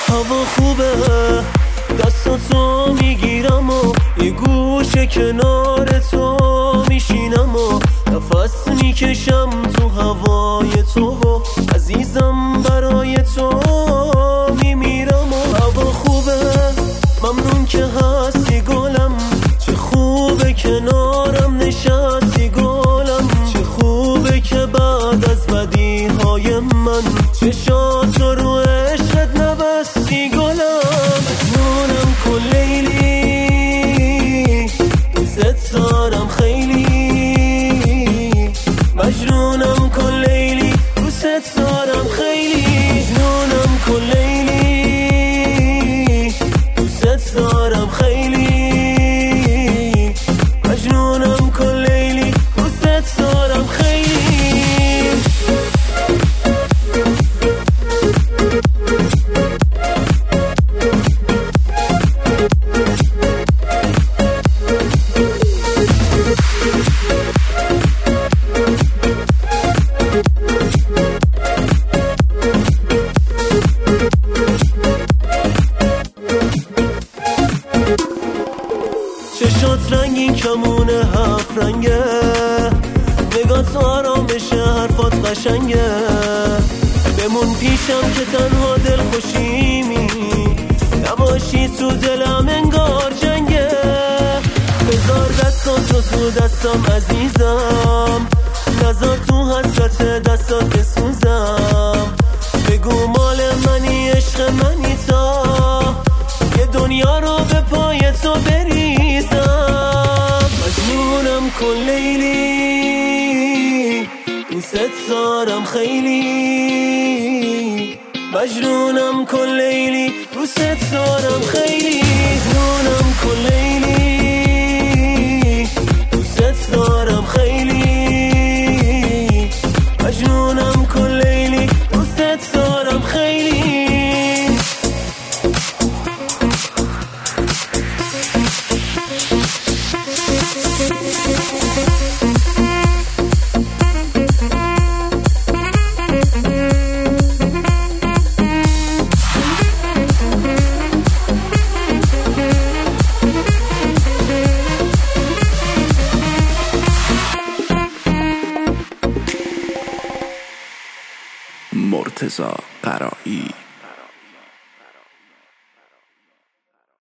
هوا خوبه، دستاتو میگیرم و یه گوشه کنار تو میشینم و نفس میکشم تو هوای تو و عزیزم برای تو میمیرم و هوا خوبه، ممنون که هستی گلم، چه خوبه کنارم نشستی گلم، چه خوبه که بعد از بدی های من چشاتو رو عشقت نبستی گلم. مجنونم کن لیلی، دوست دارم خیلی، مجنونم کن لیلی، دوست دارم خیلی، مجنونم کن لیلی، دوست دارم خیلی، مجنونم کن لیلی، دوست دارم خیلی. چشات رنگین کمونه هفت رنگه، نگات آرامشه حرفات قشنگه، بمون پیشم که تنها دل خوشیمی، نباشی تو دلم انگار جنگه، بذار دستاتو تو دستم عزیزم، نذار تو حسرت دستات بسوزم، بگو مال منی عشق منی تا یه دنیا رو به پای تو بریزم. مجنونم کن لیلی، دوست دارم خیلی، مجنونم کن لیلی، دوست دارم خیلی، مجنونم کن لیلی، دوست دارم خیلی، مجنونم کن لیلی، دوست دارم خیلی. مرتضی قرایی.